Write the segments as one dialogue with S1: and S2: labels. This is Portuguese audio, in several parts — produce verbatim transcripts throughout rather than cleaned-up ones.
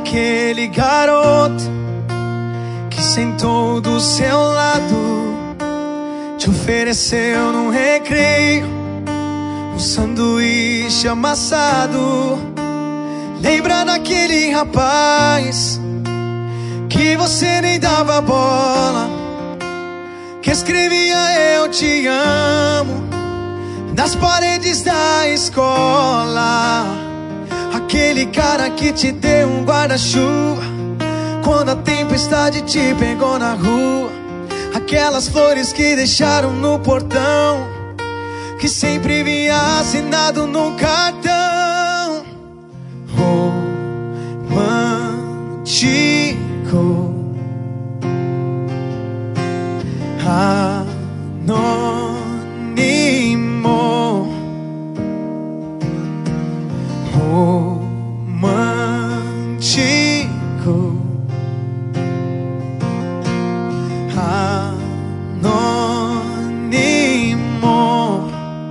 S1: daquele garoto que sentou do seu lado, te ofereceu num recreio um sanduíche amassado. Lembra daquele rapaz que você nem dava bola, que escrevia eu te amo nas paredes da escola? Aquele cara que te deu um guarda-chuva quando a tempestade te pegou na rua. Aquelas flores que deixaram no portão, que sempre vinha assinado num cartão. Romântico, anônimo, romântico, anônimo.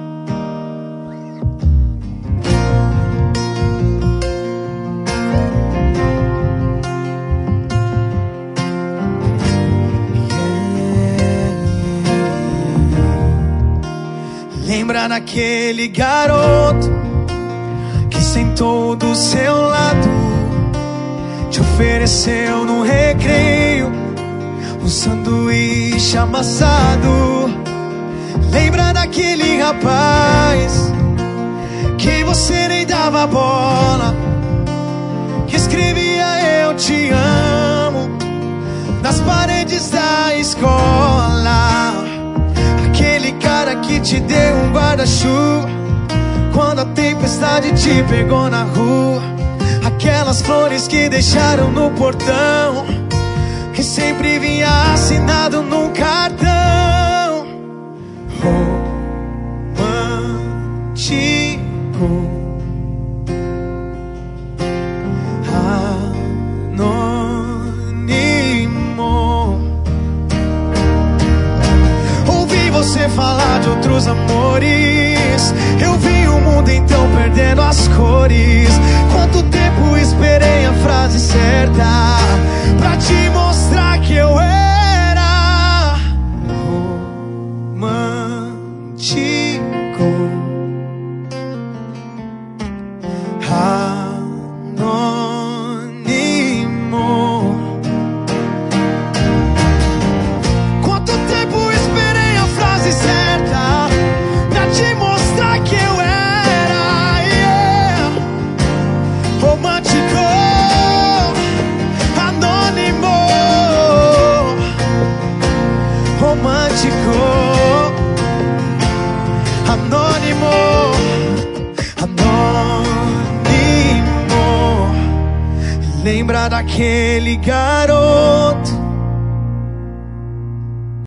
S1: Lembra daquele garoto que sentou do seu lado, te ofereceu no recreio um sanduíche amassado. Lembra daquele rapaz que você nem dava bola, que escrevia eu te amo nas paredes da escola? Aquele cara que te deu um guarda-chuva quando a tempestade te pegou na rua. Aquelas flores que deixaram no portão, que sempre vinha assinado num cartão. Romântico, anônimo. Ouvi você falar de outros amores, eu vi o mundo então perdendo as cores. Quanto tempo esperei a frase certa pra te mostrar que eu era romântico, anônimo. Quanto tempo esperei a frase certa pra te mostrar que eu era, yeah. Romântico, anônimo, romântico, anônimo, anônimo. Lembra daquele garoto